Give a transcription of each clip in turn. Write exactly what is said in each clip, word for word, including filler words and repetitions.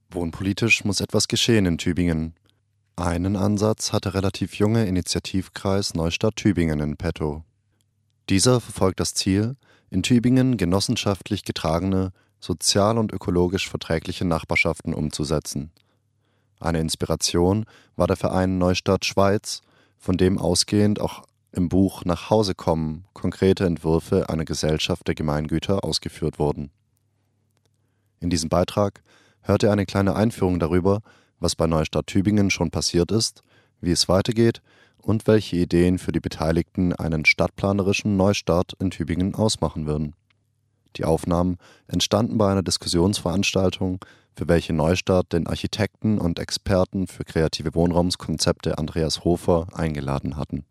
Wohnpolitisch muss etwas geschehen in Tübingen. Einen Ansatz hat der relativ junge Initiativkreis Neustadt Tübingen in petto. Dieser verfolgt das Ziel, in Tübingen genossenschaftlich getragene, sozial und ökologisch verträgliche Nachbarschaften umzusetzen. Eine Inspiration war der Verein Neustadt Schweiz, von dem ausgehend auch im Buch Nach Hause kommen konkrete Entwürfe einer Gesellschaft der Gemeingüter ausgeführt wurden. In diesem Beitrag hört ihr eine kleine Einführung darüber, was bei Neustadt Tübingen schon passiert ist, wie es weitergeht und welche Ideen für die Beteiligten einen stadtplanerischen Neustart in Tübingen ausmachen würden. Die Aufnahmen entstanden bei einer Diskussionsveranstaltung, für welche Neustadt den Architekten und Experten für kreative Wohnraumskonzepte Andreas Hofer eingeladen hatten.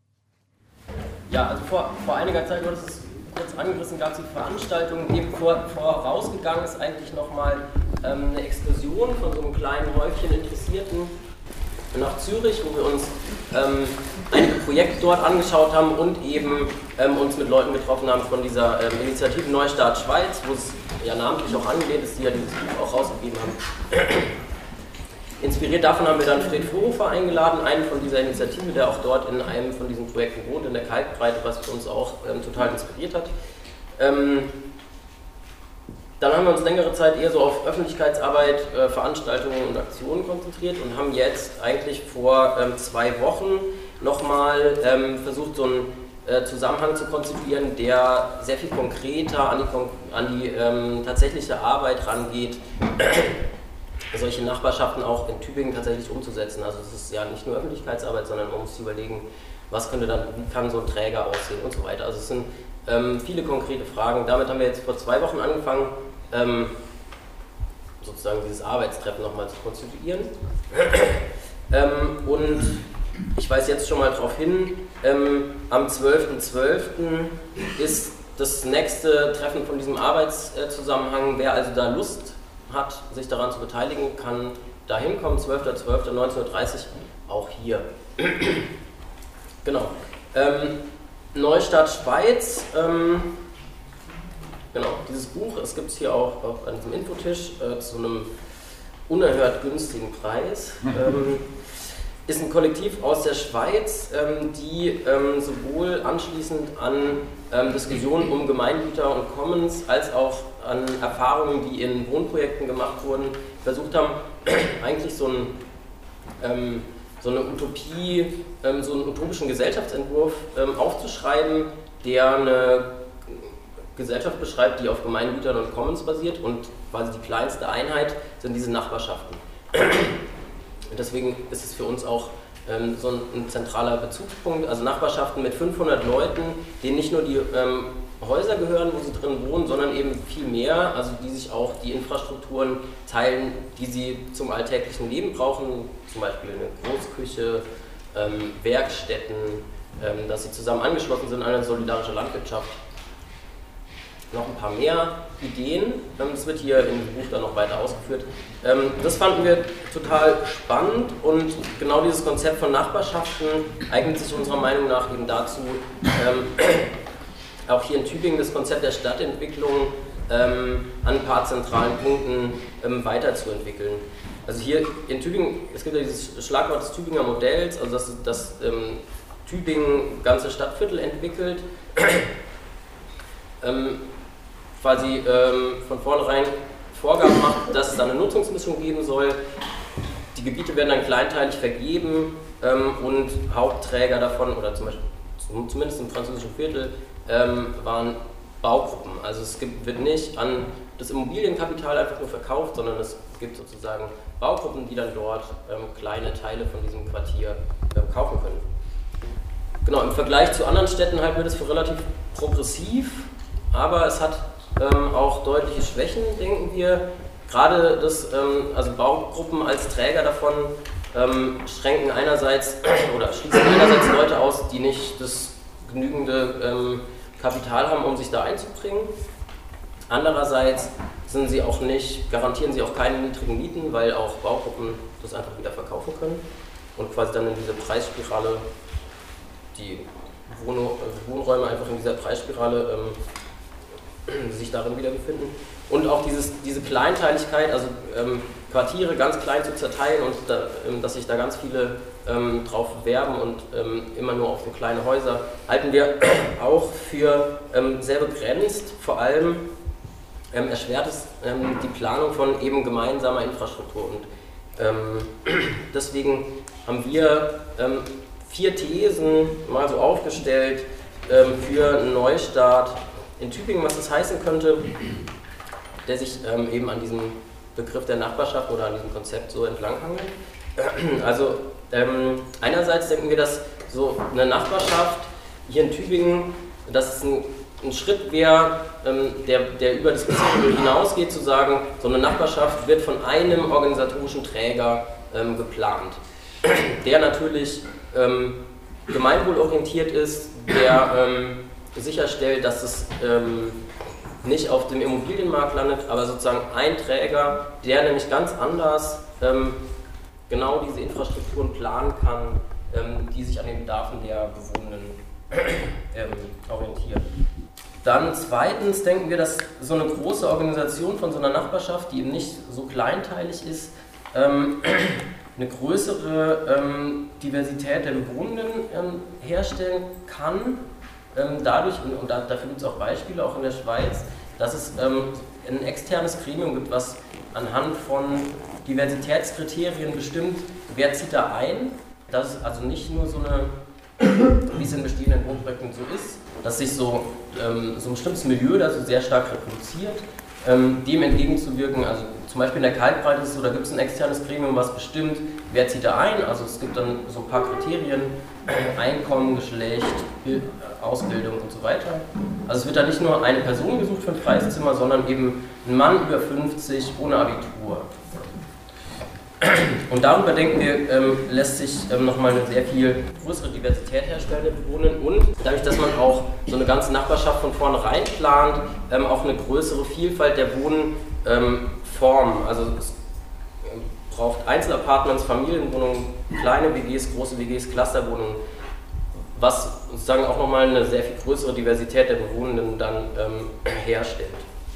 Ja, also vor, vor einiger Zeit, du hattest es kurz angerissen, gab es die Veranstaltung, eben vor, vorausgegangen ist eigentlich nochmal ähm, eine Exkursion von so einem kleinen Häufchen Interessierten nach Zürich, wo wir uns ähm, einige Projekte dort angeschaut haben und eben ähm, uns mit Leuten getroffen haben von dieser ähm, Initiative Neustart Schweiz, wo es ja namentlich auch angelehnt ist, die ja dieses Buch auch rausgegeben haben. Inspiriert davon haben wir dann Fred Vorhofer eingeladen, einen von dieser Initiative, der auch dort in einem von diesen Projekten wohnt, in der Kalkbreite, was uns auch ähm, total inspiriert hat. Ähm, dann haben wir uns längere Zeit eher so auf Öffentlichkeitsarbeit, äh, Veranstaltungen und Aktionen konzentriert und haben jetzt eigentlich vor ähm, zwei Wochen nochmal ähm, versucht, so einen äh, Zusammenhang zu konzipieren, der sehr viel konkreter an die, an die ähm, tatsächliche Arbeit rangeht, solche Nachbarschaften auch in Tübingen tatsächlich umzusetzen. Also es ist ja nicht nur Öffentlichkeitsarbeit, sondern man muss sich überlegen, was könnte dann, wie kann so ein Träger aussehen und so weiter. Also es sind ähm, viele konkrete Fragen. Damit haben wir jetzt vor zwei Wochen angefangen, ähm, sozusagen dieses Arbeitstreffen nochmal zu konstituieren. ähm, und ich weise jetzt schon mal darauf hin, ähm, am zwölften zwölften ist das nächste Treffen von diesem Arbeitszusammenhang. Wer also da Lust hat, sich daran zu beteiligen, kann da hinkommen, zwölfter zwölfter neunzehn Uhr dreißig, auch hier. Genau. Ähm, Neustadt Schweiz, ähm, genau, dieses Buch, es gibt es hier auch, auch an diesem Infotisch äh, zu einem unerhört günstigen Preis. Ähm, ist ein Kollektiv aus der Schweiz, ähm, die ähm, sowohl anschließend an ähm, Diskussionen um Gemeingüter und Commons als auch an Erfahrungen, die in Wohnprojekten gemacht wurden, versucht haben, eigentlich so, ein, ähm, so eine Utopie, ähm, so einen utopischen Gesellschaftsentwurf ähm, aufzuschreiben, der eine Gesellschaft beschreibt, die auf Gemeingütern und Commons basiert, und quasi die kleinste Einheit sind diese Nachbarschaften. Und deswegen ist es für uns auch ähm, so ein, ein zentraler Bezugspunkt, also Nachbarschaften mit fünfhundert Leuten, denen nicht nur die ähm, Häuser gehören, wo sie drin wohnen, sondern eben viel mehr, also die sich auch die Infrastrukturen teilen, die sie zum alltäglichen Leben brauchen, zum Beispiel eine Großküche, ähm, Werkstätten, ähm, dass sie zusammen angeschlossen sind an eine solidarische Landwirtschaft. Noch ein paar mehr Ideen, das wird hier im Buch dann noch weiter ausgeführt. Das fanden wir total spannend, und genau dieses Konzept von Nachbarschaften eignet sich unserer Meinung nach eben dazu, auch hier in Tübingen das Konzept der Stadtentwicklung an ein paar zentralen Punkten weiterzuentwickeln. Also hier in Tübingen, es gibt ja dieses Schlagwort des Tübinger Modells, also dass, dass Tübingen ganze Stadtviertel entwickelt. Ähm, quasi ähm, von vornherein Vorgaben macht, dass es da eine Nutzungsmischung geben soll. Die Gebiete werden dann kleinteilig vergeben ähm, und Hauptträger davon, oder zum Beispiel zumindest im französischen Viertel, ähm, waren Baugruppen. Also es gibt, wird nicht an das Immobilienkapital einfach nur verkauft, sondern es gibt sozusagen Baugruppen, die dann dort ähm, kleine Teile von diesem Quartier ähm, kaufen können. Genau, im Vergleich zu anderen Städten halten wir das für relativ progressiv. Aber es hat ähm, auch deutliche Schwächen, denken wir. Gerade das, ähm, also Baugruppen als Träger davon ähm, schränken einerseits oder schließen einerseits Leute aus, die nicht das genügende ähm, Kapital haben, um sich da einzubringen. Andererseits sind sie auch nicht, garantieren sie auch keine niedrigen Mieten, weil auch Baugruppen das einfach wieder verkaufen können und quasi dann in diese Preisspirale, die Wohn Wohnräume einfach in dieser Preisspirale ähm, die sich darin wiederbefinden. Und auch dieses, diese Kleinteiligkeit, also ähm, Quartiere ganz klein zu zerteilen und da, ähm, dass sich da ganz viele ähm, drauf bewerben und ähm, immer nur auf so kleine Häuser, halten wir auch für ähm, sehr begrenzt. Vor allem ähm, erschwert es ähm, die Planung von eben gemeinsamer Infrastruktur. Und ähm, deswegen haben wir ähm, vier Thesen mal so aufgestellt ähm, für einen Neustart in Tübingen, was das heißen könnte, der sich ähm, eben an diesem Begriff der Nachbarschaft oder an diesem Konzept so entlanghangelt. Also ähm, einerseits denken wir, dass so eine Nachbarschaft hier in Tübingen, dass es ein, ein Schritt wäre, ähm, der, der über das Bezirk hinausgeht, zu sagen, so eine Nachbarschaft wird von einem organisatorischen Träger ähm, geplant, der natürlich ähm, gemeinwohlorientiert ist, der ähm, sicherstellt, dass es ähm, nicht auf dem Immobilienmarkt landet, aber sozusagen ein Träger, der nämlich ganz anders ähm, genau diese Infrastrukturen planen kann, ähm, die sich an den Bedarfen der Bewohnenden ähm, orientieren. Dann zweitens denken wir, dass so eine große Organisation von so einer Nachbarschaft, die eben nicht so kleinteilig ist, ähm, eine größere ähm, Diversität der Bewohnenden ähm, herstellen kann. Ähm, dadurch, und, und da, dafür gibt es auch Beispiele, auch in der Schweiz, dass es ähm, ein externes Gremium gibt, was anhand von Diversitätskriterien bestimmt, wer zieht da ein. Dass es also nicht nur so eine, wie es in bestehenden Wohnprojekten so ist, dass sich so, ähm, so ein bestimmtes Milieu da so sehr stark reproduziert, ähm, dem entgegenzuwirken. Also zum Beispiel in der Kalkbreite ist es so, da gibt es ein externes Gremium, was bestimmt, wer zieht da ein. Also es gibt dann so ein paar Kriterien, Einkommen, Geschlecht, Ausbildung und so weiter. Also es wird da nicht nur eine Person gesucht für ein freies Zimmer, sondern eben ein Mann über fünfzig ohne Abitur. Und darüber denken wir, ähm, lässt sich ähm, nochmal eine sehr viel größere Diversität herstellen der Bewohner und dadurch, dass man auch so eine ganze Nachbarschaft von vornherein plant, ähm, auch eine größere Vielfalt der Wohnformen. Ähm, also es ähm, braucht Einzelapartments, Familienwohnungen, kleine W Gs, große W Gs, Clusterwohnungen, was sozusagen auch nochmal eine sehr viel größere Diversität der Bewohnenden dann ähm, herstellt.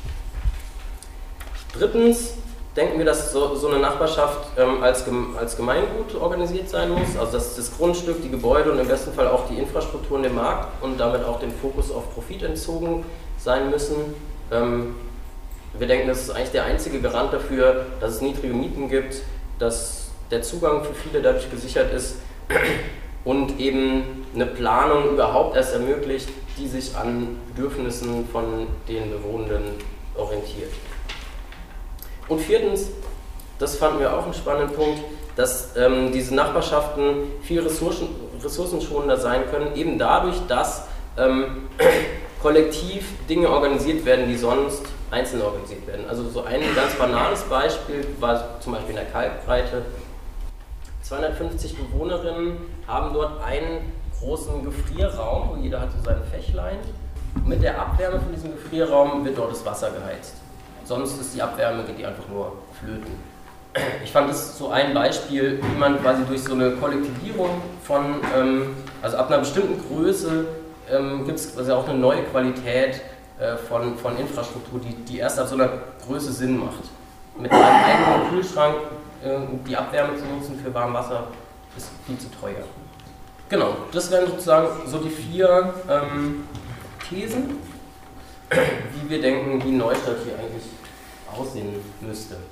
Drittens denken wir, dass so, so eine Nachbarschaft ähm, als, als Gemeingut organisiert sein muss, also dass das Grundstück, die Gebäude und im besten Fall auch die Infrastrukturen dem Markt und damit auch den Fokus auf Profit entzogen sein müssen. Ähm, wir denken, das ist eigentlich der einzige Garant dafür, dass es niedrige Mieten gibt, dass der Zugang für viele dadurch gesichert ist und eben eine Planung überhaupt erst ermöglicht, die sich an Bedürfnissen von den Bewohnenden orientiert. Und viertens, das fanden wir auch einen spannenden Punkt, dass ähm, diese Nachbarschaften viel ressourcen, ressourcenschonender sein können, eben dadurch, dass ähm, kollektiv Dinge organisiert werden, die sonst einzeln organisiert werden. Also so ein ganz banales Beispiel war zum Beispiel in der Kalkbreite. zweihundertfünfzig Bewohnerinnen haben dort einen großen Gefrierraum, wo jeder hat so sein Fächlein. Und mit der Abwärme von diesem Gefrierraum wird dort das Wasser geheizt. Sonst ist die Abwärme, geht die einfach nur flöten. Ich fand das so ein Beispiel, wie man quasi durch so eine Kollektivierung von, ähm, also ab einer bestimmten Größe ähm, gibt es quasi auch eine neue Qualität äh, von, von Infrastruktur, die, die erst ab so einer Größe Sinn macht. Mit einem eigenen Kühlschrank äh, die Abwärme zu nutzen für warmes Wasser ist viel zu teuer. Genau, das wären sozusagen so die vier ähm, Thesen, wie wir denken, wie Neustadt hier eigentlich aussehen müsste.